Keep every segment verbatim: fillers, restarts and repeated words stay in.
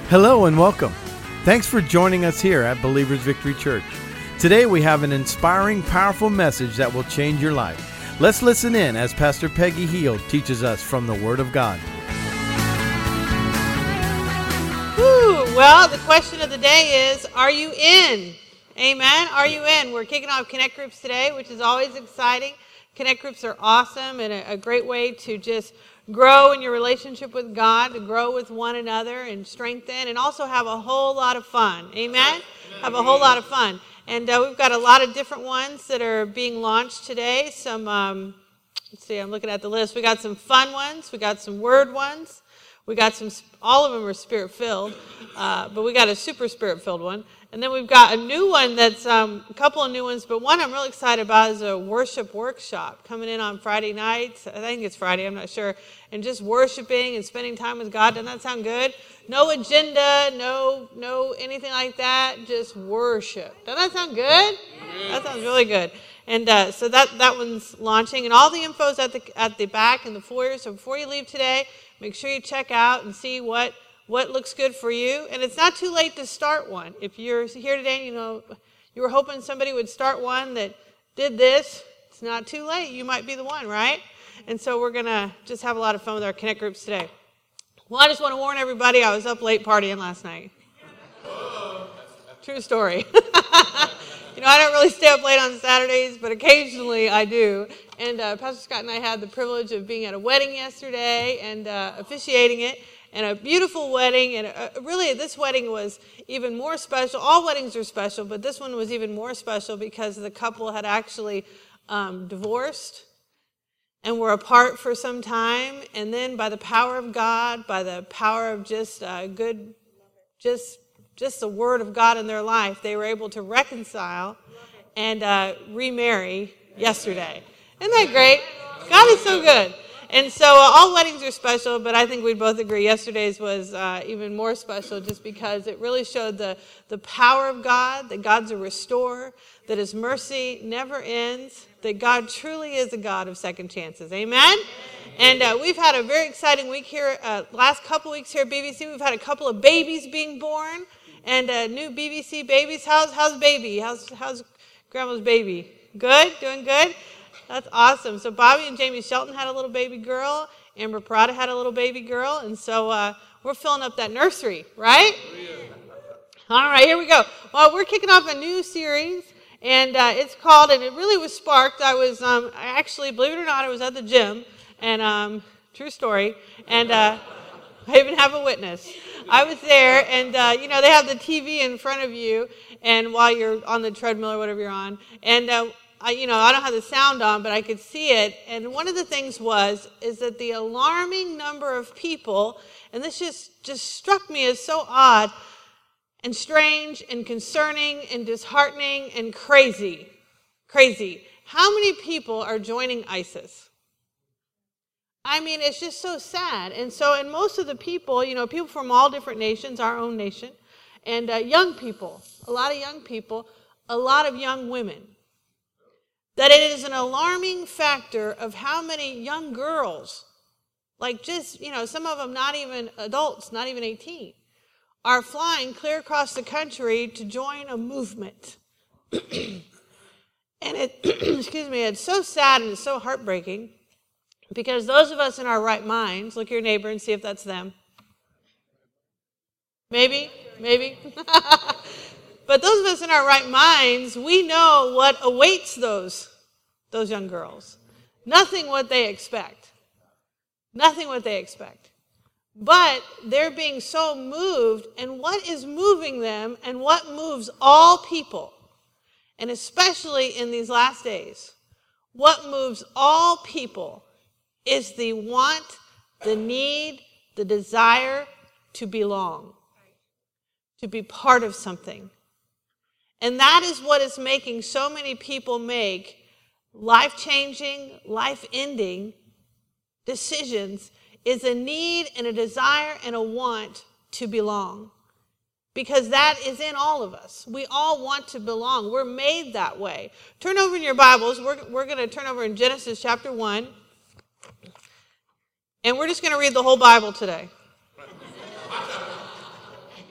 Hello and welcome. Thanks for joining us here at Believers Victory Church. Today we have an inspiring, powerful message that will change your life. Let's listen in as Pastor Peggy Heald teaches us from the Word of God. Woo! Well, the question of the day is, are you in? Amen? Are you in? We're kicking off Connect Groups today, which is always exciting. Connect Groups are awesome and a, a great way to just grow in your relationship with God, to grow with one another and strengthen, and also have a whole lot of fun. Amen? Have a whole lot of fun. And uh, we've got a lot of different ones that are being launched today. Some, um, let's see, I'm looking at the list. We got some fun ones. We got some word ones. We got some, all of them are spirit-filled, uh, but we got a super spirit-filled one. And then we've got a new one that's um, a couple of new ones, but one I'm really excited about is a worship workshop coming in on Friday nights. I think it's Friday, I'm not sure. And just worshiping and spending time with God. Doesn't that sound good? No agenda, no no anything like that, just worship. Doesn't that sound good? That sounds really good. And uh, so that, that one's launching. And all the info's at the, at the back in the foyer. So before you leave today, make sure you check out and see what what looks good for you. And it's not too late to start one. If you're here today, you know, you were hoping somebody would start one that did this, it's not too late. You might be the one, right? And so we're going to just have a lot of fun with our Connect Groups today. Well, I just want to warn everybody, I was up late partying last night. True story. You know, I don't really stay up late on Saturdays, but occasionally I do. And uh, Pastor Scott and I had the privilege of being at a wedding yesterday and uh, officiating it. And a beautiful wedding, and a, really this wedding was even more special. All weddings are special, but this one was even more special because the couple had actually um, divorced and were apart for some time. And then by the power of God, by the power of just uh, good, just just the Word of God in their life, they were able to reconcile and uh, remarry yesterday. Isn't that great? God is so good. And so uh, all weddings are special, but I think we'd both agree yesterday's was uh, even more special just because it really showed the, the power of God, that God's a restorer, that His mercy never ends, that God truly is a God of second chances. Amen? And uh, we've had a very exciting week here, uh, last couple weeks here at B V C. We've had a couple of babies being born and uh, new B V C babies. How's, how's baby? How's, how's grandma's baby? Good? Doing good? That's awesome. So Bobby and Jamie Shelton had a little baby girl. Amber Prada had a little baby girl. And so uh, we're filling up that nursery, right? All right, here we go. Well, we're kicking off a new series. And uh, it's called, and it really was sparked. I was um, I actually, believe it or not, I was at the gym. And um, true story. And uh, I even have a witness. I was there, and, uh, you know, they have the T V in front of you. And while you're on the treadmill or whatever you're on. And uh, I, you know, I don't have the sound on, but I could see it. And one of the things was, is that the alarming number of people, and this just, just struck me as so odd and strange and concerning and disheartening and crazy, crazy. How many people are joining ISIS? I mean, it's just so sad. And so, and most of the people, you know, people from all different nations, our own nation, and uh, young people, a lot of young people, a lot of young women. That it is an alarming factor of how many young girls, like just, you know, some of them not even adults, not even eighteen, are flying clear across the country to join a movement. And it, excuse me, it's so sad and it's so heartbreaking because those of us in our right minds, look at your neighbor and see if that's them. Maybe, maybe. But those of us in our right minds, we know what awaits those, those young girls. Nothing what they expect. Nothing what they expect. But they're being so moved, and what is moving them and what moves all people, and especially in these last days, what moves all people is the want, the need, the desire to belong, to be part of something. And that is what is making so many people make life-changing, life-ending decisions, is a need and a desire and a want to belong. Because that is in all of us. We all want to belong. We're made that way. Turn over in your Bibles. We're, we're going to turn over in Genesis chapter one. And we're just going to read the whole Bible today.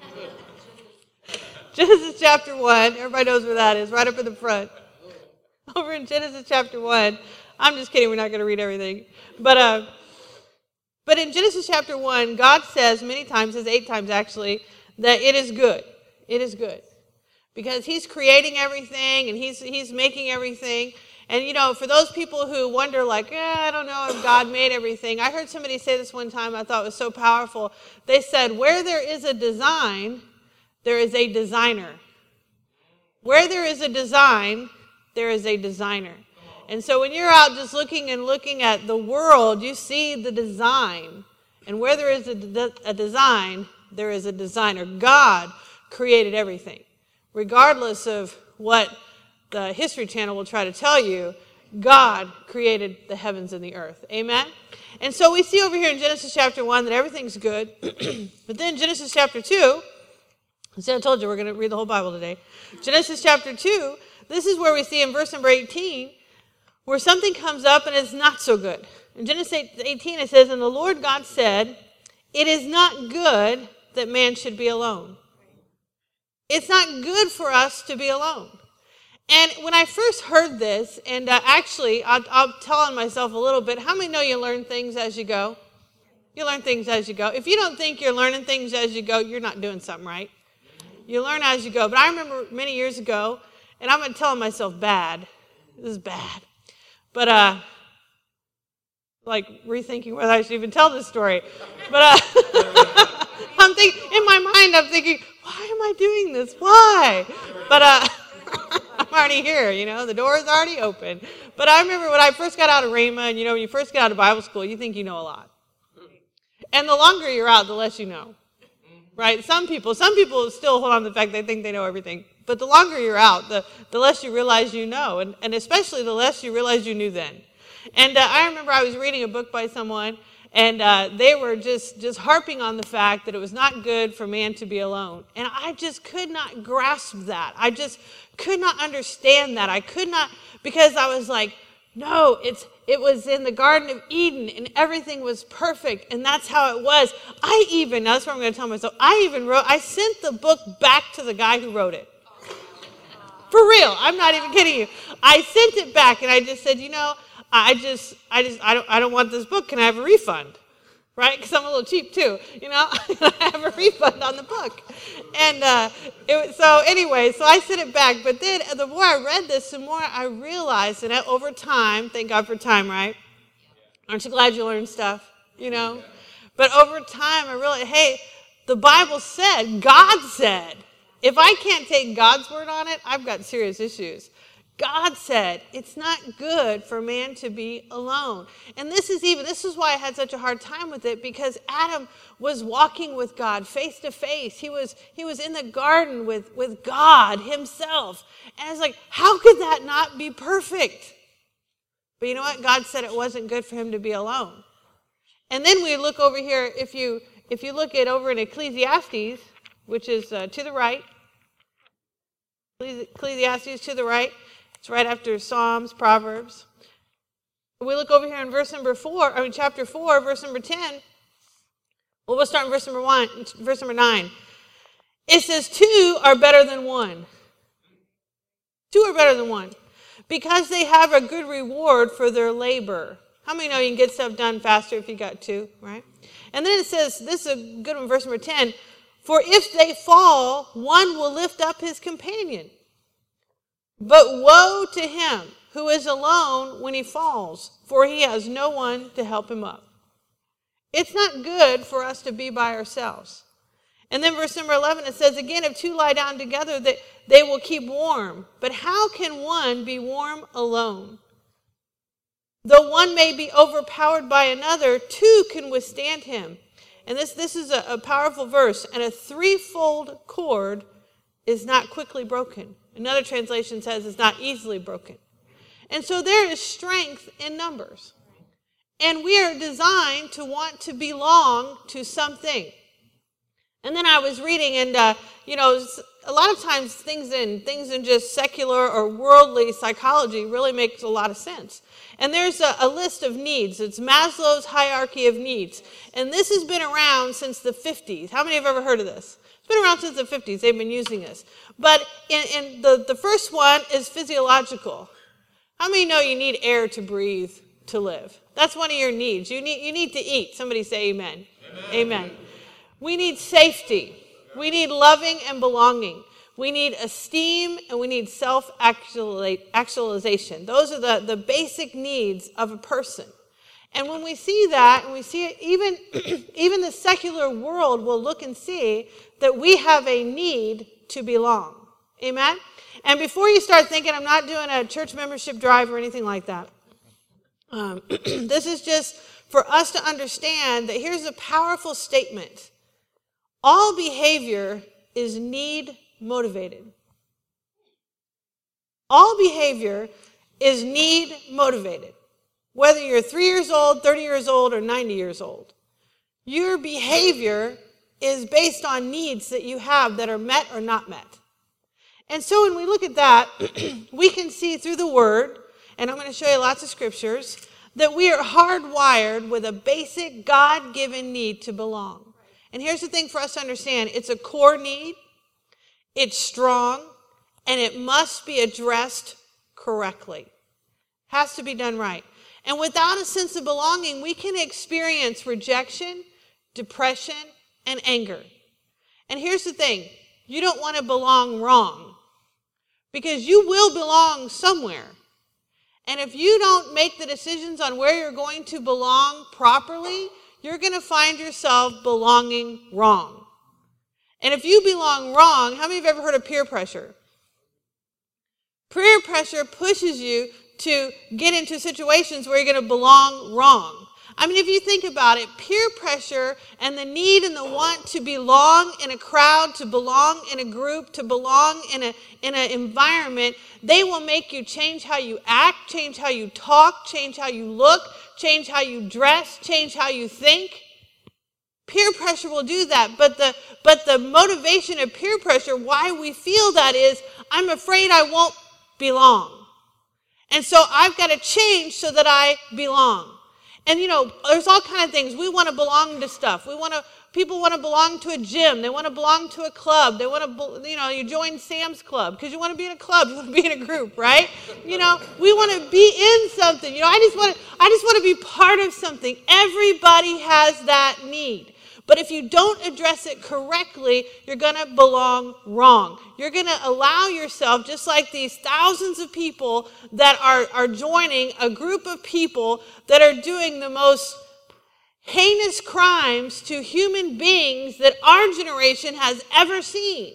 Genesis chapter one. Everybody knows where that is, right up in the front. Over in Genesis chapter one. I'm just kidding. We're not going to read everything. But uh, but in Genesis chapter one, God says many times, says eight times actually, that it is good. It is good. Because he's creating everything and he's he's making everything. And, you know, for those people who wonder, like, eh, I don't know if God made everything. I heard somebody say this one time I thought was so powerful. They said, where there is a design, there is a designer. Where there is a design, there is a designer. And so when you're out just looking and looking at the world, you see the design. And where there is a, de- a design, there is a designer. God created everything. Regardless of what the History Channel will try to tell you, God created the heavens and the earth. Amen? And so we see over here in Genesis chapter one that everything's good. But then Genesis chapter two, see, I told you we're going to read the whole Bible today. Genesis chapter two, this is where we see in verse number eighteen, where something comes up and it's not so good. In Genesis eighteen it says, and the Lord God said, it is not good that man should be alone. It's not good for us to be alone. And when I first heard this, and uh, actually, I'll, I'll tell on myself a little bit. How many know you learn things as you go? You learn things as you go. If you don't think you're learning things as you go, you're not doing something right. You learn as you go. But I remember many years ago, and I'm going to tell myself bad. This is bad. But, uh, like, rethinking whether I should even tell this story. But uh, I'm thinking, in my mind, I'm thinking, why am I doing this? Why? But, uh... I'm already here, you know, the door is already open. But I remember when I first got out of Rhema, and you know, when you first get out of Bible school, you think you know a lot. And the longer you're out, the less you know. Right? Some people, some people still hold on to the fact they think they know everything. But the longer you're out, the, the less you realize you know. And, and especially the less you realize you knew then. And uh, I remember I was reading a book by someone, and uh, they were just, just harping on the fact that it was not good for man to be alone. And I just could not grasp that. I just could not understand that. I could not, because I was like, no, it's it was in the Garden of Eden, and everything was perfect, and that's how it was. I even, now that's what I'm going to tell myself, I even wrote, I sent the book back to the guy who wrote it. For real, I'm not even kidding you. I sent it back, and I just said, you know, I just, I just, I don't, I don't want this book. Can I have a refund? Right? Because I'm a little cheap too, you know. I have a refund on the book, and uh, it was, so anyway, so I sent it back. But then the more I read this, the more I realized that over time, thank God for time, right? Aren't you glad you learned stuff? You know. But over time, I realized, hey, the Bible said, God said, if I can't take God's word on it, I've got serious issues. God said it's not good for man to be alone. And this is even, this is why I had such a hard time with it, because Adam was walking with God face to face. He was, he was in the garden with, with God himself. And I was like, how could that not be perfect? But you know what? God said it wasn't good for him to be alone. And then we look over here, if you, if you look at over in Ecclesiastes, which is uh, to the right, Ecclesiastes to the right, it's right after Psalms, Proverbs. We look over here in verse number four, I mean chapter four, verse number ten. Well, we'll start in verse number one, verse number nine. It says, two are better than one. Two are better than one. Because they have a good reward for their labor. How many know you can get stuff done faster if you got two, right? And then it says, this is a good one, verse number ten. For if they fall, one will lift up his companion. But woe to him who is alone when he falls, for he has no one to help him up. It's not good for us to be by ourselves. And then verse number eleven, it says, again, if two lie down together, they, they will keep warm. But how can one be warm alone? Though one may be overpowered by another, two can withstand him. And this, this is a, a powerful verse. And a threefold cord is not quickly broken. Another translation says it's not easily broken. And so there is strength in numbers. And we are designed to want to belong to something. And then I was reading, and, uh, you know, a lot of times things in things in just secular or worldly psychology really makes a lot of sense. And there's a, a list of needs. It's Maslow's hierarchy of needs. And this has been around since the fifties. How many have ever heard of this? It's been around since the fifties. They've been using this. But in, in the, the first one is physiological. How many know you need air to breathe to live? That's one of your needs. You need, you need to eat. Somebody say amen. Amen. Amen. We need safety. We need loving and belonging. We need esteem, and we need self-actualization. Those are the, the basic needs of a person. And when we see that, and we see it, even, even the secular world will look and see that we have a need to belong. Amen? And before you start thinking, I'm not doing a church membership drive or anything like that. Um, this is just for us to understand that here's a powerful statement. All behavior is need motivated. All behavior is need motivated. Whether you're three years old, thirty years old, or ninety years old, your behavior is based on needs that you have that are met or not met. And so when we look at that, we can see through the Word, and I'm going to show you lots of scriptures, that we are hardwired with a basic God-given need to belong. And here's the thing for us to understand. It's a core need, it's strong, and it must be addressed correctly. Has to be done right. And without a sense of belonging, we can experience rejection, depression, and anger. And here's the thing. You don't want to belong wrong, because you will belong somewhere. And if you don't make the decisions on where you're going to belong properly, you're going to find yourself belonging wrong. And if you belong wrong, how many of you have ever heard of peer pressure? Peer pressure pushes you to get into situations where you're going to belong wrong. I mean, if you think about it, peer pressure and the need and the want to belong in a crowd, to belong in a group, to belong in a in an environment, they will make you change how you act, change how you talk, change how you look, change how you dress, change how you think. Peer pressure will do that, but the but the motivation of peer pressure, why we feel that is, I'm afraid I won't belong. And so I've got to change so that I belong. And, you know, there's all kinds of things. We want to belong to stuff. We want to, people want to belong to a gym. They want to belong to a club. They want to, you know, you join Sam's Club because you want to be in a club. You want to be in a group, right? You know, we want to be in something. You know, I just want to, I just want to be part of something. Everybody has that need. But if you don't address it correctly, you're going to belong wrong. You're going to allow yourself, just like these thousands of people that are, are joining a group of people that are doing the most heinous crimes to human beings that our generation has ever seen.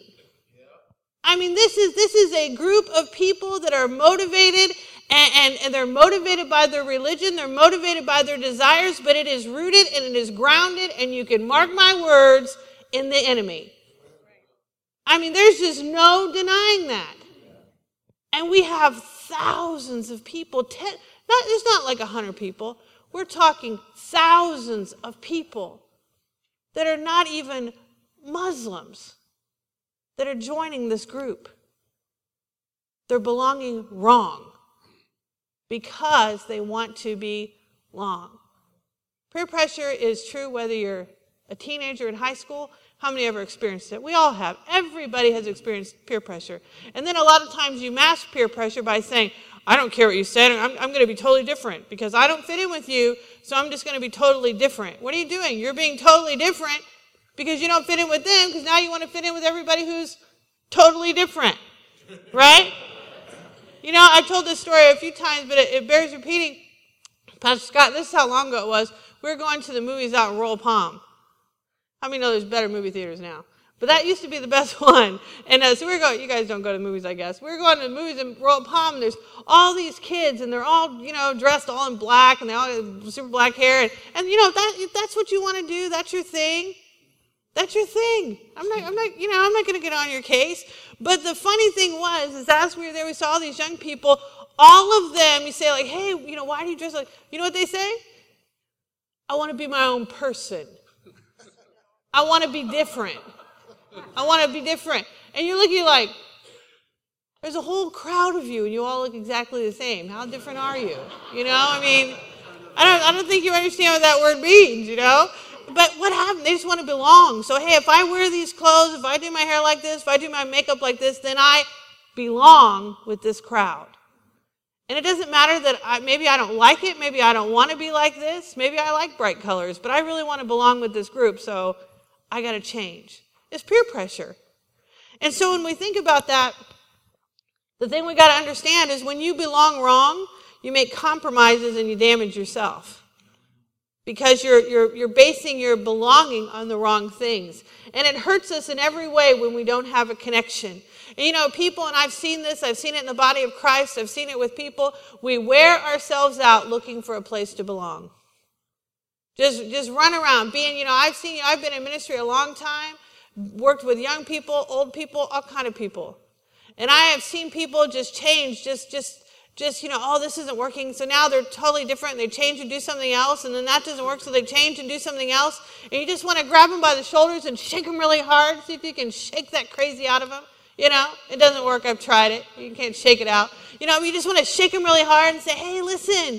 I mean, this is this is a group of people that are motivated, and, and, and they're motivated by their religion, they're motivated by their desires, but it is rooted and it is grounded, and you can mark my words, in the enemy. I mean, there's just no denying that. And we have thousands of people, ten, not, it's not like a hundred people, we're talking thousands of people that are not even Muslims that are joining this group. They're belonging wrong because they want to belong. Peer pressure is true whether you're a teenager in high school. How many ever experienced it? We all have. Everybody has experienced peer pressure. And then a lot of times you mask peer pressure by saying, I don't care what you said, I'm, I'm going to be totally different because I don't fit in with you, so I'm just going to be totally different. What are you doing? You're being totally different because you don't fit in with them, because now you want to fit in with everybody who's totally different, right? You know, I told this story a few times, but it, it bears repeating. Pastor Scott, this is how long ago it was. We were going to the movies out in Royal Palm. How many know there's better movie theaters now? But that used to be the best one. And uh, so we were going, you guys don't go to the movies, I guess. We were going to the movies in Royal Palm, and there's all these kids, and they're all, you know, dressed all in black, and they all have super black hair. And, and you know, that if that's what you want to do, that's your thing. That's your thing. I'm not, I'm not, you know, I'm not going to get on your case. But the funny thing was, is as we were there, we saw all these young people, all of them, you say like, hey, you know, why do you dress like, you know what they say? I want to be my own person. I want to be different. I want to be different. And you're looking like, there's a whole crowd of you and you all look exactly the same. How different are you? You know, I mean, I don't, I don't think you understand what that word means, you know? but what happened? They just want to belong. So, hey, if I wear these clothes, if I do my hair like this, if I do my makeup like this, then I belong with this crowd. And it doesn't matter that I, maybe I don't like it, maybe I don't want to be like this, maybe I like bright colors, but I really want to belong with this group, so I got to change. It's peer pressure. And so when we think about that, the thing we got to understand is when you belong wrong, you make compromises and you damage yourself. Because you're, you're, you're basing your belonging on the wrong things. And it hurts us in every way when we don't have a connection. And you know, people, and I've seen this, I've seen it in the body of Christ, I've seen it with people, we wear ourselves out looking for a place to belong. Just, just run around being, you know, I've seen, you know, I've been in ministry a long time, worked with young people, old people, all kind of people. And I have seen people just change, just, just, just, you know, oh, this isn't working, so now they're totally different, and they change and do something else, and then that doesn't work, so they change and do something else, and you just want to grab them by the shoulders and shake them really hard, see if you can shake that crazy out of them. You know, it doesn't work, I've tried it, you can't shake it out. You know, you just want to shake them really hard and say, hey, listen,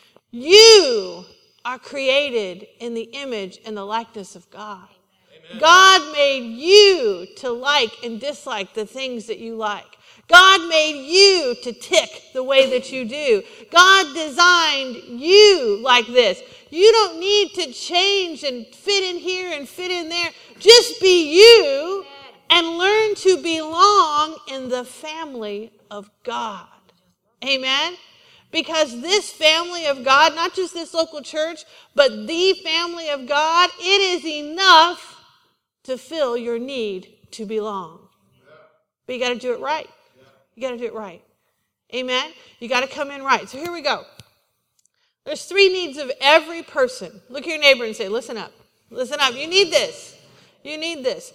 you are created in the image and the likeness of God. Amen. God made you to like and dislike the things that you like. God made you to tick the way that you do. God designed you like this. You don't need to change and fit in here and fit in there. Just be you and learn to belong in the family of God. Amen? Because this family of God, not just this local church, but the family of God, it is enough to fill your need to belong. But you got to do it right. You got to do it right. Amen? You got to come in right. So here we go. There's three needs of every person. Look at your neighbor and say, listen up. Listen up. You need this. You need this.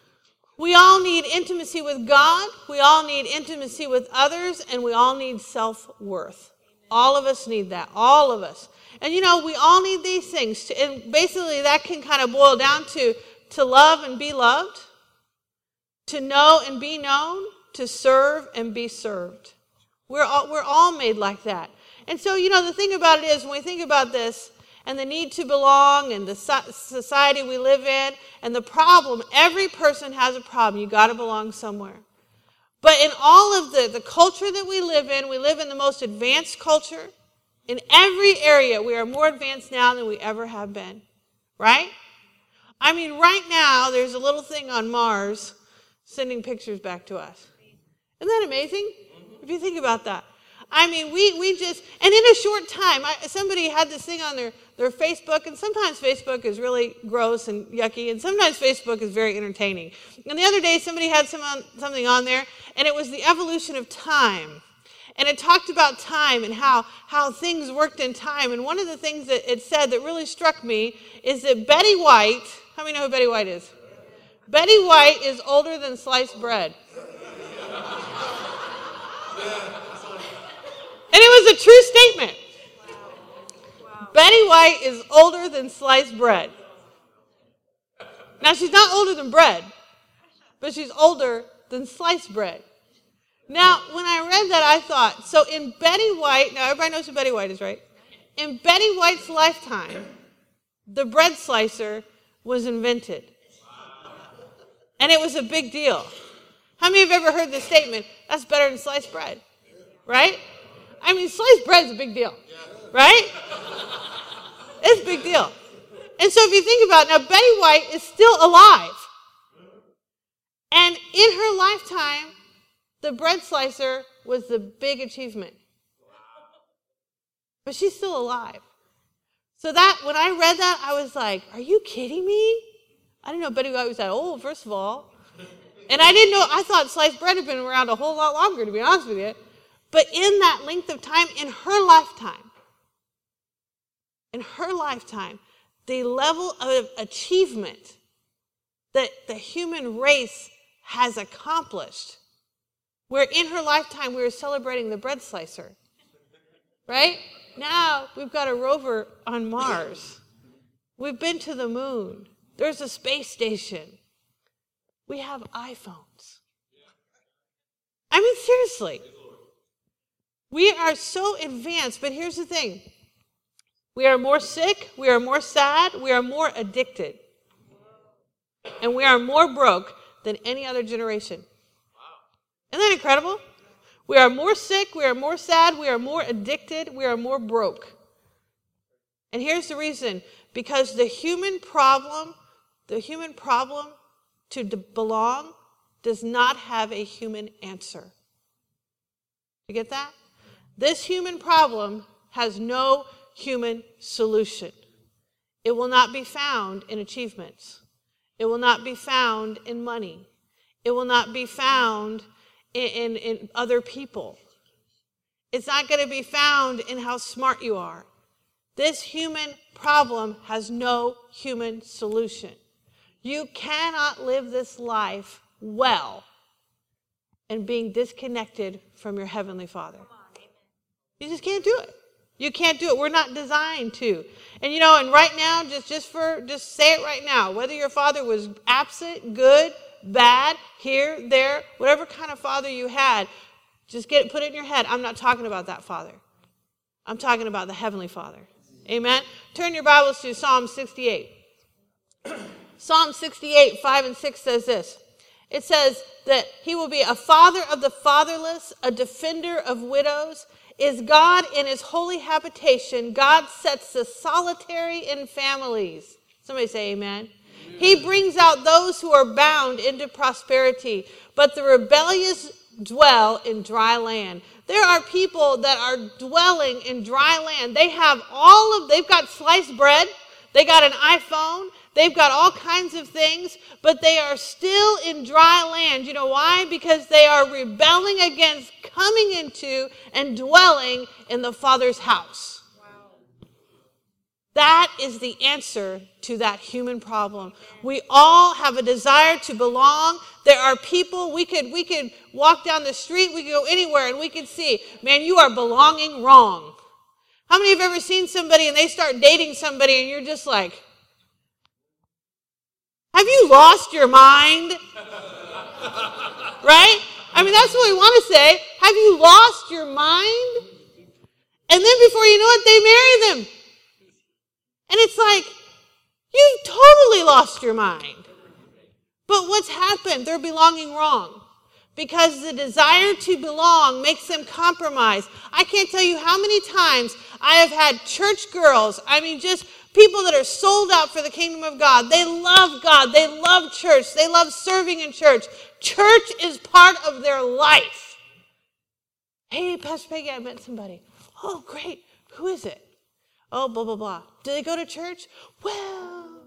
We all need intimacy with God. We all need intimacy with others. And we all need self-worth. All of us need that. All of us. And you know, we all need these things. To, and basically that can kind of boil down to to love and be loved. To know and be known. To serve and be served. We're all, we're all made like that. And so, you know, the thing about it is when we think about this and the need to belong and the society we live in and the problem, every person has a problem. You got to belong somewhere. But in all of the, the culture that we live in, we live in the most advanced culture. In every area, we are more advanced now than we ever have been. Right? I mean, right now, there's a little thing on Mars sending pictures back to us. Isn't that amazing? If you think about that. I mean, we, we just, and in a short time, I, somebody had this thing on their, their Facebook, and sometimes Facebook is really gross and yucky, and sometimes Facebook is very entertaining. And the other day, somebody had some on, something on there, and it was the evolution of time. And it talked about time and how, how things worked in time. And one of the things that it said that really struck me is that Betty White, how many know who Betty White is? Betty White is older than sliced bread. And it was a true statement. Wow. Betty White is older than sliced bread. Now, she's not older than bread, but she's older than sliced bread. Now, when I read that, I thought, so in Betty White, now everybody knows who Betty White is, right? In Betty White's lifetime, the bread slicer was invented. And it was a big deal. How many have ever heard this statement, that's better than sliced bread? Right? I mean, sliced bread is a big deal, right? It's a big deal. And so if you think about it, now Betty White is still alive. And in her lifetime, the bread slicer was the big achievement. But she's still alive. So that, when I read that, I was like, are you kidding me? I didn't know Betty White was that old, first of all. And I didn't know, I thought sliced bread had been around a whole lot longer, to be honest with you. But in that length of time, in her lifetime, in her lifetime, the level of achievement that the human race has accomplished, where in her lifetime we were celebrating the bread slicer, right? Now we've got a rover on Mars. We've been to the moon. There's a space station. We have iPhones. I mean, seriously. We are so advanced, but here's the thing. We are more sick, we are more sad, we are more addicted. And we are more broke than any other generation. Isn't that incredible? We are more sick, we are more sad, we are more addicted, we are more broke. And here's the reason. Because the human problem, the human problem to belong does not have a human answer. You get that? This human problem has no human solution. It will not be found in achievements. It will not be found in money. It will not be found in, in, in other people. It's not going to be found in how smart you are. This human problem has no human solution. You cannot live this life well and being disconnected from your Heavenly Father. You just can't do it. You can't do it. We're not designed to. And you know, and right now, just, just for, just say it right now, whether your father was absent, good, bad, here, there, whatever kind of father you had, just get it, put it in your head. I'm not talking about that father. I'm talking about the Heavenly Father. Amen. Turn your Bibles to Psalm sixty-eight. Psalm sixty-eight, five and six says this. It says that he will be a father of the fatherless, a defender of widows. Is God in his holy habitation? God sets the solitary in families. Somebody say amen. Amen. He brings out those who are bound into prosperity, but the rebellious dwell in dry land. There are people that are dwelling in dry land. They have all of, they've got sliced bread. They got an iPhone. They've got all kinds of things, but they are still in dry land. You know why? Because they are rebelling against coming into and dwelling in the Father's house. Wow. That is the answer to that human problem. We all have a desire to belong. There are people, we could, we could walk down the street, we could go anywhere, and we could see, man, you are belonging wrong. How many have ever seen somebody and they start dating somebody and you're just like, have you lost your mind? Right? I mean, that's what we want to say. Have you lost your mind? And then before you know it, they marry them. And it's like, you've totally lost your mind. But what's happened? They're belonging wrong. Because the desire to belong makes them compromise. I can't tell you how many times I have had church girls, I mean just people that are sold out for the kingdom of God. They love God. They love church. They love serving in church. Church is part of their life. Hey, Pastor Peggy, I met somebody. Oh, great. Who is it? Oh, blah, blah, blah. Do they go to church? Well,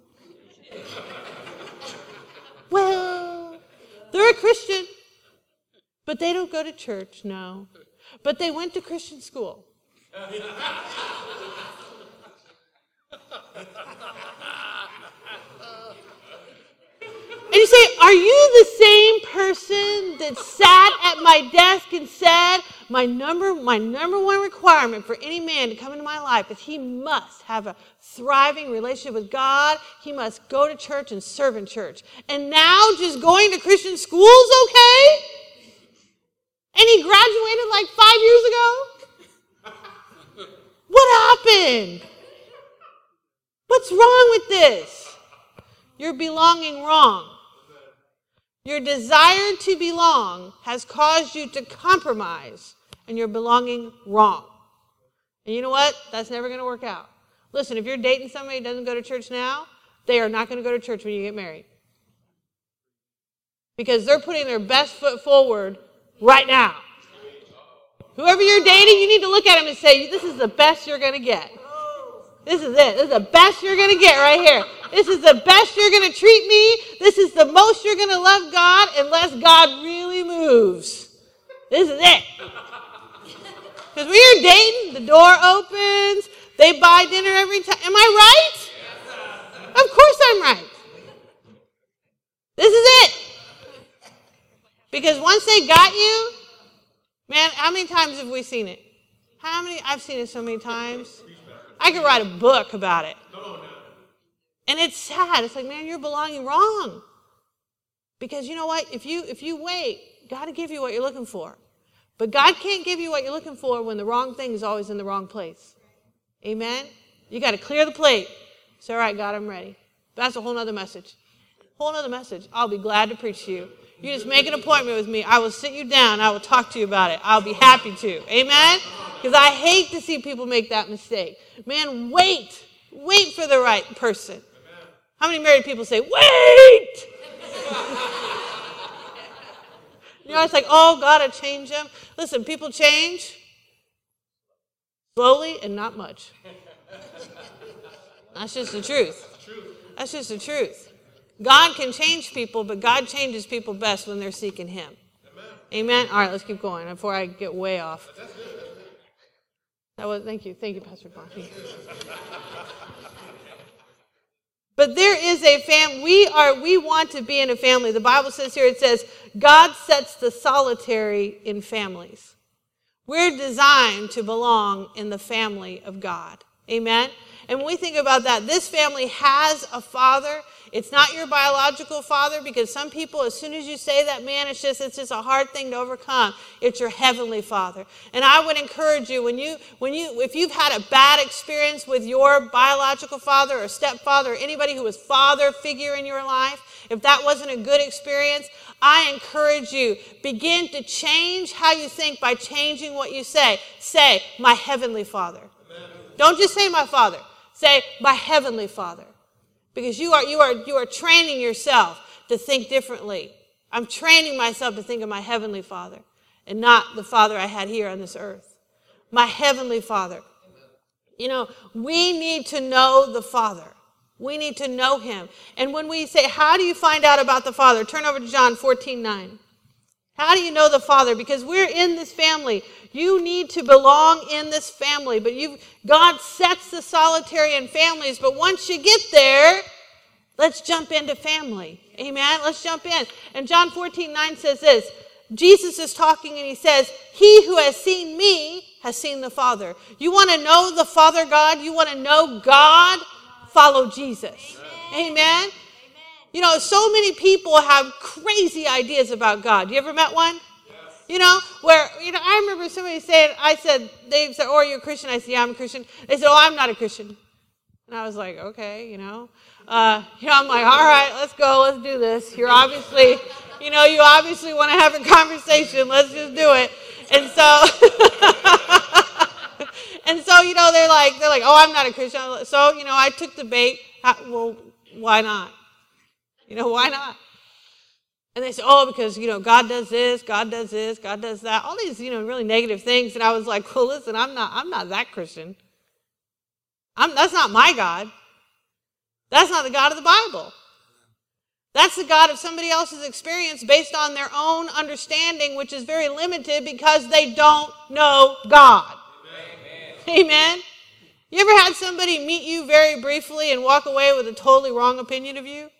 well, they're a Christian. But they don't go to church, no. But they went to Christian school. And you say, are you the same person that sat at my desk and said, my number, my number one requirement for any man to come into my life is he must have a thriving relationship with God. He must go to church and serve in church. And now just going to Christian school is okay? And he graduated like five years ago? What happened? What's wrong with this? You're belonging wrong. Your desire to belong has caused you to compromise, and you're belonging wrong. And you know what? That's never going to work out. Listen, if you're dating somebody who doesn't go to church now, they are not going to go to church when you get married. Because they're putting their best foot forward right now. Whoever you're dating, you need to look at him and say, this is the best you're going to get. This is it. This is the best you're going to get right here. This is the best you're going to treat me. This is the most you're going to love God unless God really moves. This is it. Because when you're dating, the door opens. They buy dinner every time. Am I right? Of course I'm right. This is it. Because once they got you, man, how many times have we seen it? How many? I've seen it so many times. I could write a book about it. And it's sad. It's like, man, you're belonging wrong. Because you know what? If you if you wait, God will give you what you're looking for. But God can't give you what you're looking for when the wrong thing is always in the wrong place. Amen? You got to clear the plate. It's all right, God, I'm ready. That's a whole other message. Whole other message. I'll be glad to preach to you. You just make an appointment with me. I will sit you down. I will talk to you about it. I'll be happy to. Amen? Because I hate to see people make that mistake. Man, wait. Wait for the right person. How many married people say, wait? You know, it's like, oh, God, I change them. Listen, people change slowly and not much. That's just the truth. That's just the truth. God can change people, but God changes people best when they're seeking him. Amen? All right, let's keep going before I get way off. That was, thank you. Thank you, Pastor Bonnie. But there is a fam. We are. We want to be in a family. The Bible says here, it says, God sets the solitary in families. We're designed to belong in the family of God. Amen? And when we think about that, this family has a father. It's not your biological father, because some people, as soon as you say that, man, it's just it's just a hard thing to overcome. It's your heavenly Father. And I would encourage you, when you when you if you've had a bad experience with your biological father or stepfather or anybody who was father figure in your life, if that wasn't a good experience, I encourage you, begin to change how you think by changing what you say. Say, my heavenly Father. Amen. Don't just say my Father. Say, my heavenly Father. Because you are you are you are training yourself to think differently. I'm training myself to think of my heavenly Father and not the Father I had here on this earth. My heavenly Father. You know, we need to know the Father. We need to know him. And when we say, how do you find out about the Father? Turn over to John fourteen nine. How do you know the Father? Because we're in this family. You need to belong in this family. But you, God sets the solitary in families. But once you get there, let's jump into family. Amen? Let's jump in. And John fourteen nine says this. Jesus is talking and he says, he who has seen me has seen the Father. You want to know the Father God? You want to know God? Follow Jesus. Amen. Amen. You know, so many people have crazy ideas about God. You ever met one? Yes. You know, where, you know, I remember somebody saying, I said, they said, oh, are you a Christian? I said, yeah, I'm a Christian. They said, oh, I'm not a Christian. And I was like, okay, you know. Uh, you know, I'm like, all right, let's go, let's do this. You're obviously, you know, you obviously want to have a conversation. Let's just do it. And so, and so, you know, they're like, they're like, oh, I'm not a Christian. So, you know, I took the bait. Well, why not? You know, why not? And they say, oh, because, you know, God does this, God does this, God does that. All these, you know, really negative things. And I was like, well, listen, I'm not, I'm not that Christian. I'm, that's not my God. That's not the God of the Bible. That's the God of somebody else's experience based on their own understanding, which is very limited because they don't know God. Amen. Amen. You ever had somebody meet you very briefly and walk away with a totally wrong opinion of you?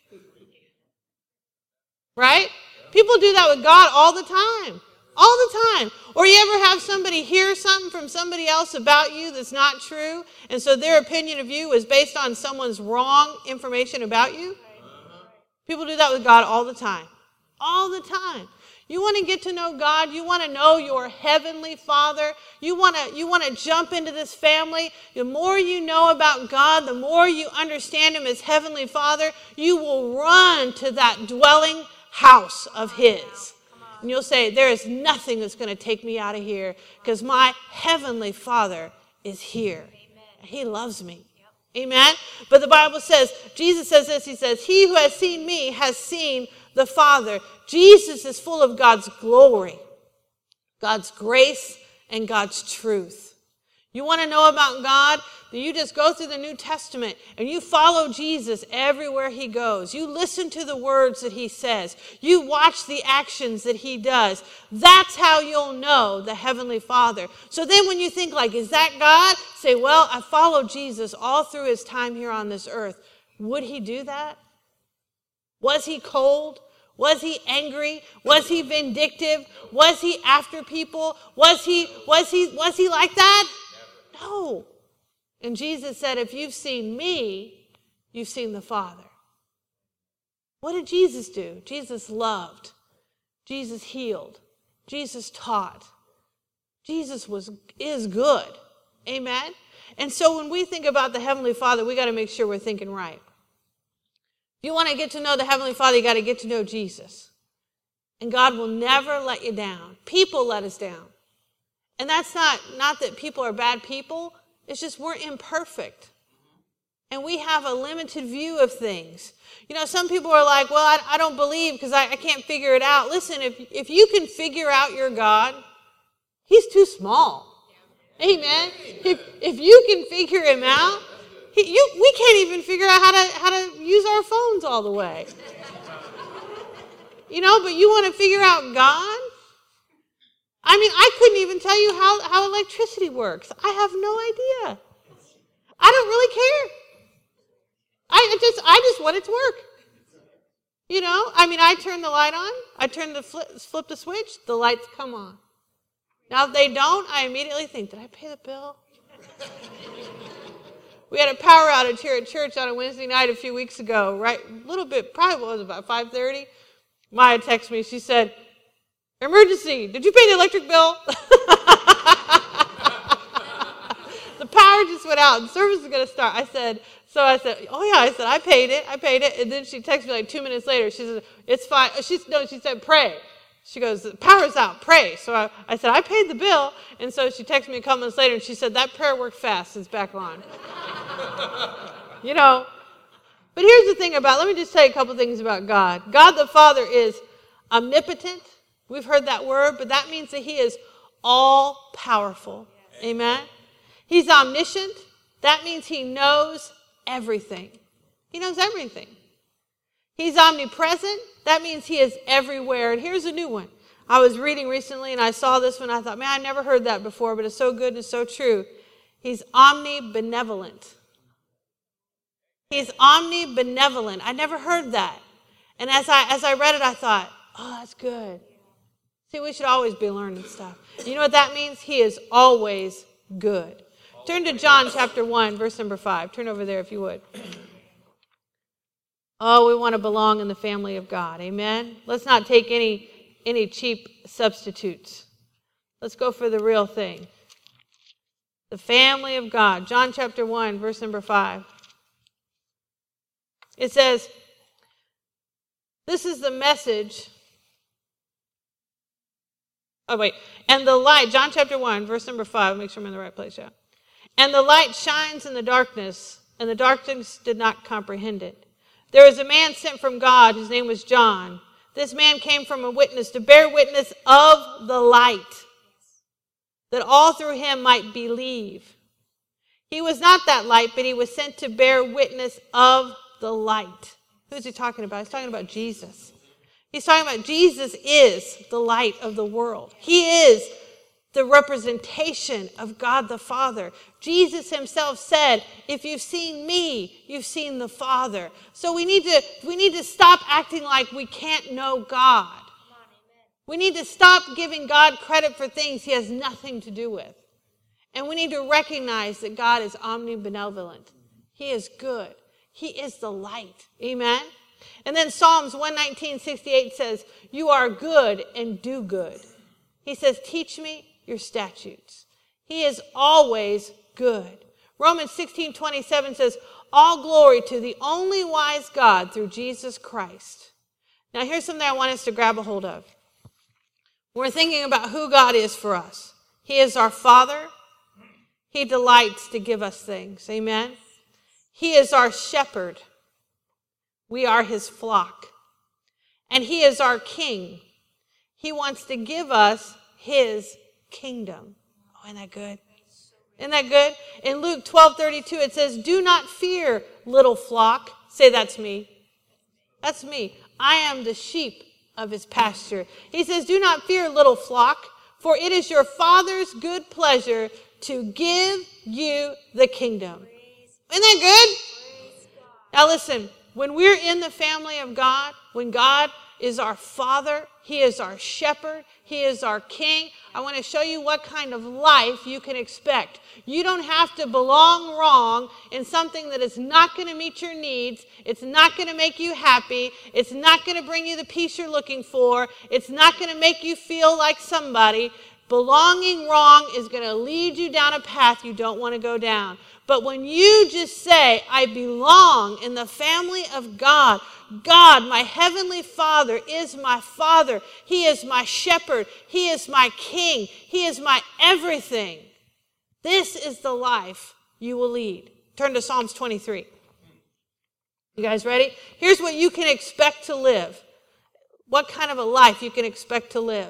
Right? People do that with God all the time. All the time. Or you ever have somebody hear something from somebody else about you that's not true, and so their opinion of you is based on someone's wrong information about you? People do that with God all the time. All the time. You want to get to know God. You want to know your heavenly Father. You want to you want to jump into this family. The more you know about God, the more you understand him as heavenly Father, you will run to that dwelling house of his. And you'll say, there is nothing that's going to take me out of here because my heavenly Father is here. He loves me. Amen? But the Bible says, Jesus says this, he says, he who has seen me has seen the Father. Jesus is full of God's glory, God's grace, and God's truth. You want to know about God? Then you just go through the New Testament and you follow Jesus everywhere he goes. You listen to the words that he says. You watch the actions that he does. That's how you'll know the Heavenly Father. So then when you think like, is that God? Say, well, I followed Jesus all through his time here on this earth. Would he do that? Was he cold? Was he angry? Was he vindictive? Was he after people? Was he, was he, was he like that? No. And Jesus said, if you've seen me, you've seen the Father. What did Jesus do? Jesus loved. Jesus healed. Jesus taught. Jesus was is good. Amen? And so when we think about the Heavenly Father, we got to make sure we're thinking right. If you want to get to know the Heavenly Father, you got to get to know Jesus. And God will never let you down. People let us down. And that's not, not that people are bad people. It's just we're imperfect. And we have a limited view of things. You know, some people are like, well, I, I don't believe because I, I can't figure it out. Listen, if, if you can figure out your God, he's too small. Amen. If, if you can figure him out, he, you, we can't even figure out how to, how to use our phones all the way. You know, but you want to figure out God? I mean, I couldn't even tell you how, how electricity works. I have no idea. I don't really care. I just I just want it to work. You know, I mean, I turn the light on. I turn the flip, flip the switch. The lights come on. Now, if they don't, I immediately think, did I pay the bill? We had a power outage here at church on a Wednesday night a few weeks ago, right? A little bit, probably what was it, about five thirty. Maya texted me. She said, emergency, did you pay the electric bill? The power just went out and service is going to start. I said, so I said, oh yeah, I said, I paid it, I paid it. And then she texted me like two minutes later. She said, it's fine. She, no, she said, pray. She goes, the power's out, pray. So I, I said, I paid the bill. And so she texted me a couple minutes later and she said, that prayer worked fast, it's back on. You know, but here's the thing about, let me just tell you a couple things about God. God the Father is omnipotent. We've heard that word, but that means that he is all powerful. Amen. He's omniscient. That means he knows everything. He knows everything. He's omnipresent. That means he is everywhere. And here's a new one. I was reading recently and I saw this one. I thought, man, I never heard that before, but it's so good and it's so true. He's omnibenevolent. He's omnibenevolent. I never heard that. And as I as I read it, I thought, oh, that's good. See, we should always be learning stuff. You know what that means? He is always good. Turn to John chapter one, verse number five. Turn over there if you would. Oh, we want to belong in the family of God. Amen? Let's not take any, any cheap substitutes. Let's go for the real thing. The family of God. John chapter one, verse number five. It says, this is the message. Oh, wait. And the light, John chapter one, verse number five. Make sure I'm in the right place, yeah. And the light shines in the darkness, and the darkness did not comprehend it. There was a man sent from God, his name was John. This man came from a witness to bear witness of the light, that all through him might believe. He was not that light, but he was sent to bear witness of the light. Who's he talking about? He's talking about Jesus. He's talking about Jesus is the light of the world. He is the representation of God the Father. Jesus himself said, if you've seen me, you've seen the Father. So we need to, we need to stop acting like we can't know God. We need to stop giving God credit for things he has nothing to do with. And we need to recognize that God is omnibenevolent. He is good. He is the light. Amen? And then Psalms one nineteen, sixty-eight says, you are good and do good. He says, teach me your statutes. He is always good. Romans sixteen, twenty-seven says, all glory to the only wise God through Jesus Christ. Now here's something I want us to grab a hold of. We're thinking about who God is for us. He is our Father. He delights to give us things. Amen. He is our shepherd. We are his flock. And he is our king. He wants to give us his kingdom. Oh, isn't that good? Isn't that good? In Luke twelve thirty-two, it says, do not fear, little flock. Say, that's me. That's me. I am the sheep of his pasture. He says, do not fear, little flock, for it is your Father's good pleasure to give you the kingdom. Isn't that good? Now listen, when we're in the family of God, when God is our Father, he is our shepherd, he is our king, I want to show you what kind of life you can expect. You don't have to belong wrong in something that is not going to meet your needs. It's not going to make you happy. It's not going to bring you the peace you're looking for. It's not going to make you feel like somebody. Belonging wrong is going to lead you down a path you don't want to go down. But when you just say, I belong in the family of God, God, my heavenly Father, is my Father. He is my shepherd. He is my king. He is my everything. This is the life you will lead. Turn to Psalms twenty-three. You guys ready? Here's what you can expect to live. What kind of a life you can expect to live.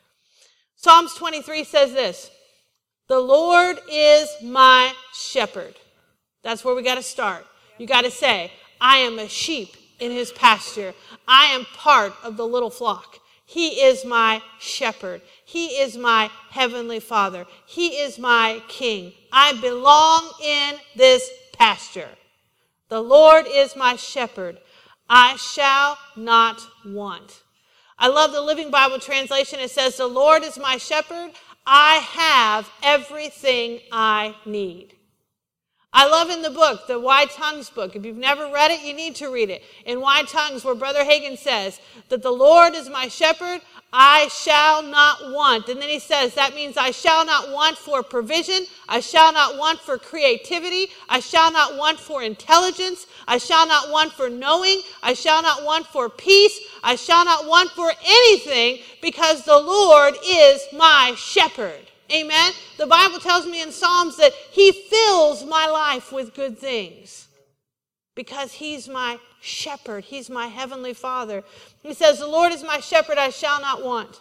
Psalms twenty-three says this, the Lord is my shepherd. That's where we got to start. You got to say, I am a sheep in his pasture. I am part of the little flock. He is my shepherd. He is my heavenly Father. He is my king. I belong in this pasture. The Lord is my shepherd. I shall not want. I love the Living Bible translation. It says, the Lord is my shepherd. I have everything I need. I love in the book, the Why Tongues book. If you've never read it, you need to read it. In Why Tongues, where Brother Hagin says that the Lord is my shepherd, I shall not want. And then he says that means I shall not want for provision. I shall not want for creativity. I shall not want for intelligence. I shall not want for knowing. I shall not want for peace. I shall not want for anything because the Lord is my shepherd. Amen. The Bible tells me in Psalms that he fills my life with good things because he's my shepherd. He's my heavenly Father. He says, the Lord is my shepherd, I shall not want.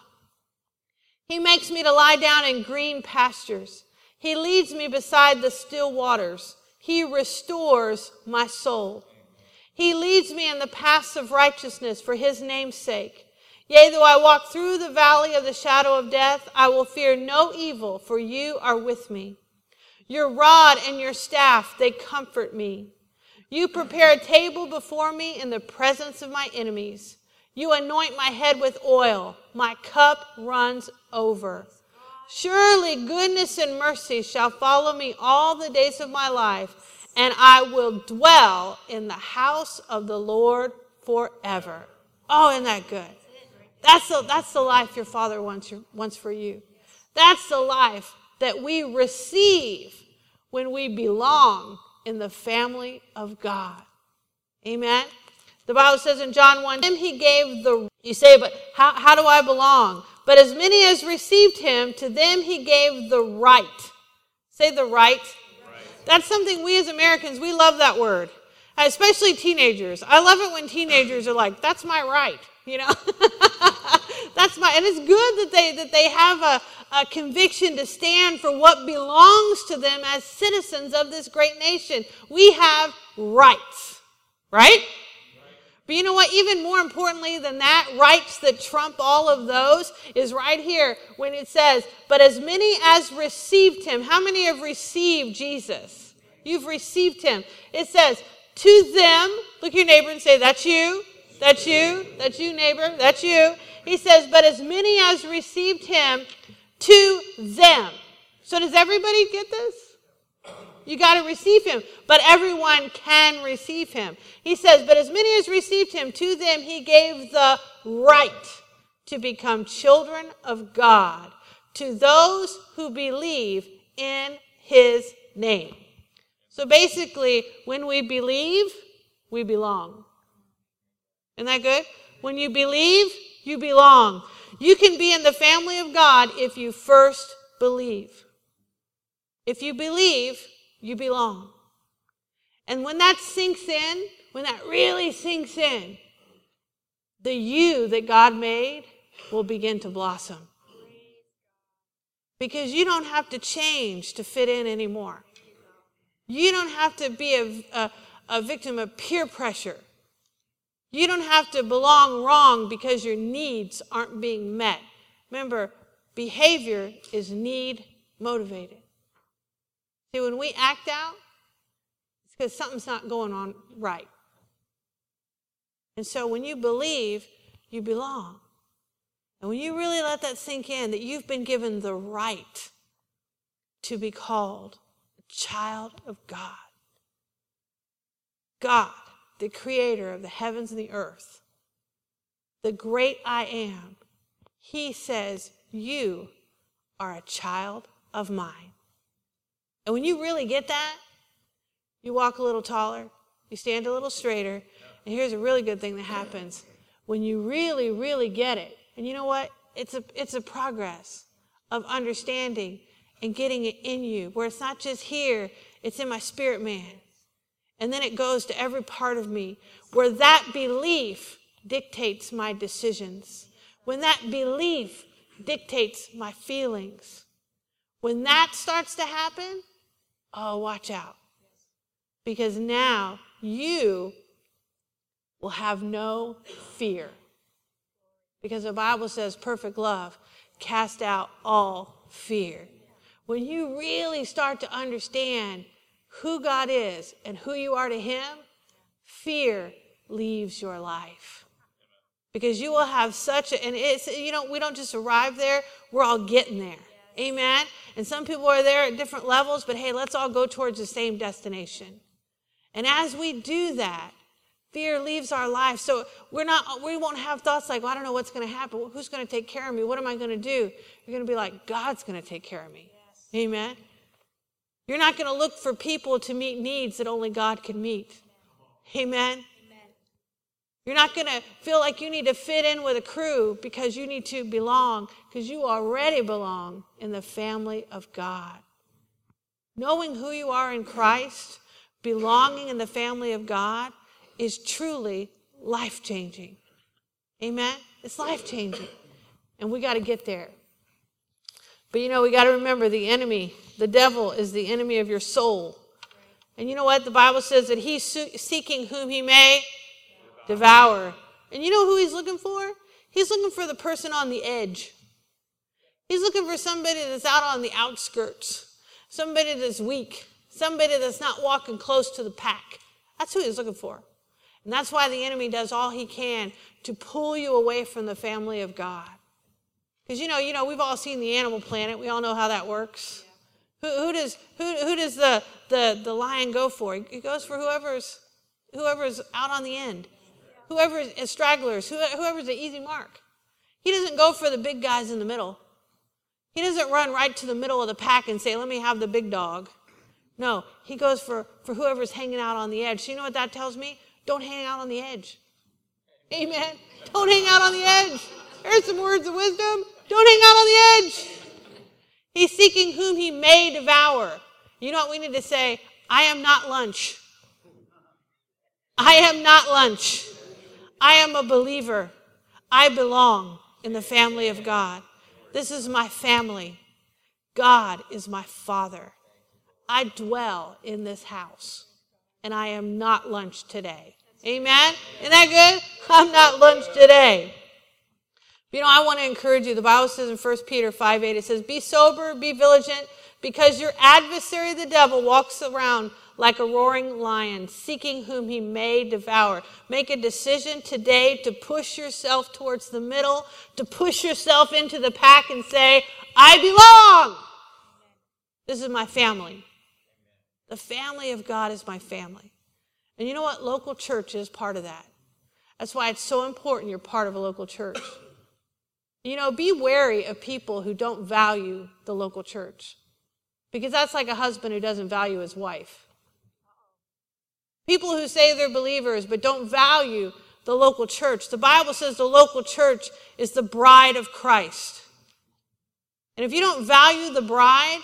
He makes me to lie down in green pastures. He leads me beside the still waters. He restores my soul. He leads me in the paths of righteousness for his name's sake. Yea, though I walk through the valley of the shadow of death, I will fear no evil, for you are with me. Your rod and your staff, they comfort me. You prepare a table before me in the presence of my enemies. You anoint my head with oil. My cup runs over. Surely goodness and mercy shall follow me all the days of my life, and I will dwell in the house of the Lord forever. Oh, isn't that good? That's the, that's the life your Father wants, wants for you. That's the life that we receive when we belong in the family of God. Amen? The Bible says in John one, him he gave the, you say, but how, how do I belong? But as many as received him, to them he gave the right. Say the right. right. That's something we as Americans, we love that word. Especially teenagers. I love it when teenagers are like, that's my right. You know, that's my, and it's good that they that they have a, a conviction to stand for what belongs to them as citizens of this great nation. We have rights, right? right? But you know what? Even more importantly than that, rights that trump all of those is right here when it says, but as many as received him. How many have received Jesus? You've received him. It says, to them, look at your neighbor and say, that's you. That's you. That's you, neighbor. That's you. He says, but as many as received him, to them. So does everybody get this? You got to receive him. But everyone can receive him. He says, but as many as received him, to them he gave the right to become children of God, to those who believe in his name. So basically, when we believe, we belong. Isn't that good? When you believe, you belong. You can be in the family of God if you first believe. If you believe, you belong. And when that sinks in, when that really sinks in, the you that God made will begin to blossom. Because you don't have to change to fit in anymore. You don't have to be a, a, a victim of peer pressure. You don't have to belong wrong because your needs aren't being met. Remember, behavior is need motivated. See, when we act out, it's because something's not going on right. And so when you believe, you belong. And when you really let that sink in, that you've been given the right to be called a child of God. God, the creator of the heavens and the earth, the great I am, he says, you are a child of mine. And when you really get that, you walk a little taller, you stand a little straighter, and here's a really good thing that happens. When you really, really get it, and you know what? It's a, it's a progress of understanding and getting it in you, where it's not just here, it's in my spirit man. And then it goes to every part of me, where that belief dictates my decisions. When that belief dictates my feelings. When that starts to happen, oh, watch out. Because now you will have no fear. Because the Bible says perfect love cast out all fear. When you really start to understand who God is and who you are to him, fear leaves your life. Because you will have such a, and it's, you know, we don't just arrive there, we're all getting there. Amen? And some people are there at different levels, but hey, let's all go towards the same destination. And as we do that, fear leaves our life. So we're not, we won't have thoughts like, well, I don't know what's going to happen. Who's going to take care of me? What am I going to do? You're going to be like, God's going to take care of me. Yes. Amen? You're not going to look for people to meet needs that only God can meet. Amen? Amen. You're not going to feel like you need to fit in with a crew because you need to belong, because you already belong in the family of God. Knowing who you are in Christ, belonging in the family of God, is truly life-changing. Amen? It's life-changing. And we got to get there. But you know, we got to remember the enemy, the devil is the enemy of your soul. And you know what? The Bible says that he's seeking whom he may devour. And you know who he's looking for? He's looking for the person on the edge. He's looking for somebody that's out on the outskirts. Somebody that's weak. Somebody that's not walking close to the pack. That's who he's looking for. And that's why the enemy does all he can to pull you away from the family of God. Because, you know, you know, we've all seen the Animal Planet. We all know how that works. Who, who does who, who does the, the, the lion go for? He goes for whoever's whoever's out on the end. Whoever is stragglers. Who, whoever's the easy mark. He doesn't go for the big guys in the middle. He doesn't run right to the middle of the pack and say, let me have the big dog. No, he goes for, for whoever's hanging out on the edge. So you know what that tells me? Don't hang out on the edge. Amen. Don't hang out on the edge. There's some words of wisdom. Don't hang out on the edge. He's seeking whom he may devour. You know what we need to say? I am not lunch. I am not lunch. I am a believer. I belong in the family of God. This is my family. God is my Father. I dwell in this house, and I am not lunch today. Amen? Isn't that good? I'm not lunch today. You know, I want to encourage you. The Bible says in First Peter five eight, it says, be sober, be vigilant, because your adversary, the devil, walks around like a roaring lion, seeking whom he may devour. Make a decision today to push yourself towards the middle, to push yourself into the pack and say, I belong. This is my family. The family of God is my family. And you know what? Local church is part of that. That's why it's so important you're part of a local church. You know, be wary of people who don't value the local church. Because that's like a husband who doesn't value his wife. People who say they're believers but don't value the local church. The Bible says the local church is the bride of Christ. And if you don't value the bride,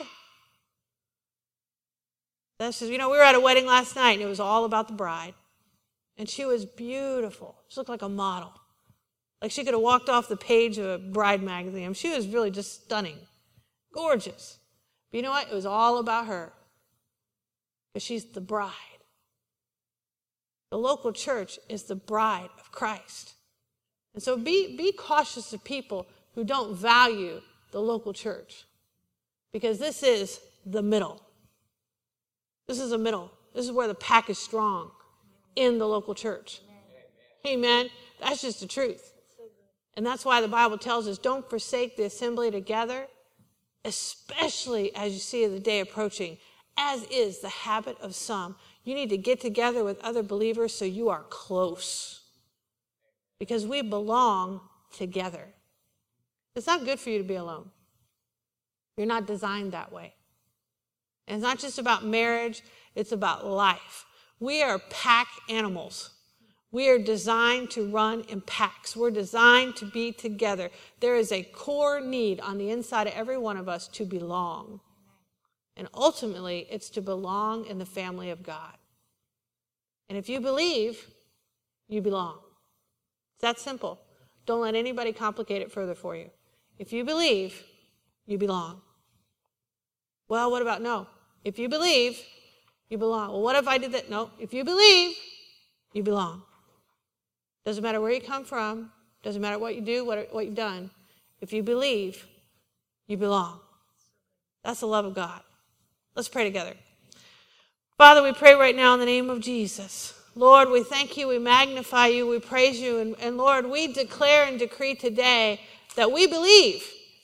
that's just, you know, we were at a wedding last night and it was all about the bride. And she was beautiful. She looked like a model. Like she could have walked off the page of a bride magazine. She was really just stunning. Gorgeous. But you know what? It was all about her. Because she's the bride. The local church is the bride of Christ. And so be, be cautious of people who don't value the local church. Because this is the middle. This is the middle. This is where the pack is strong. In the local church. Amen. That's just the truth. And that's why the Bible tells us, don't forsake the assembly together, especially as you see the day approaching, as is the habit of some. You need to get together with other believers so you are close. Because we belong together. It's not good for you to be alone. You're not designed that way. And it's not just about marriage, it's about life. We are pack animals. We are designed to run in packs. We're designed to be together. There is a core need on the inside of every one of us to belong. And ultimately, it's to belong in the family of God. And if you believe, you belong. It's that simple. Don't let anybody complicate it further for you. If you believe, you belong. Well, what about no? If you believe, you belong. Well, what if I did that? No. If you believe, you belong. Doesn't matter where you come from. Doesn't matter what you do, what, what you've done. If you believe, you belong. That's the love of God. Let's pray together. Father, we pray right now in the name of Jesus. Lord, we thank you, we magnify you, we praise you, and, and Lord, we declare and decree today that we believe.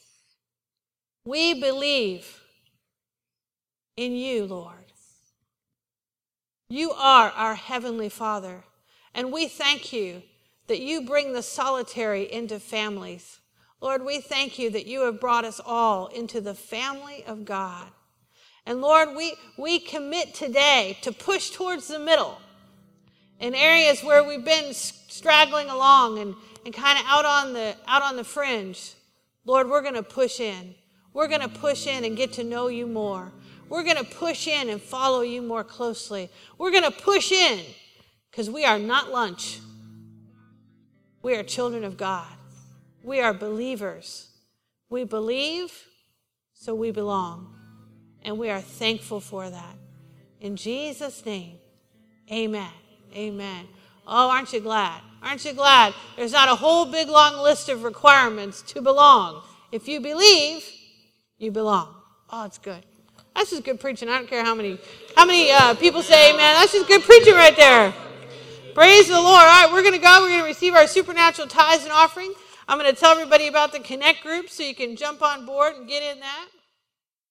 We believe in you, Lord. You are our Heavenly Father, and we thank you that you bring the solitary into families. Lord, we thank you that you have brought us all into the family of God. And Lord, we, we commit today to push towards the middle in areas where we've been straggling along and, and kind of out on the out on the fringe. Lord, we're going to push in. We're going to push in and get to know you more. We're going to push in and follow you more closely. We're going to push in because we are not lunch. We are children of God. We are believers. We believe, so we belong. And we are thankful for that. In Jesus' name, amen. Amen. Oh, aren't you glad? Aren't you glad? There's not a whole big long list of requirements to belong. If you believe, you belong. Oh, it's good. That's just good preaching. I don't care how many how many uh, people say amen. That's just good preaching right there. Praise the Lord. All right, we're going to go. We're going to receive our supernatural tithes and offering. I'm going to tell everybody about the Connect group so you can jump on board and get in that.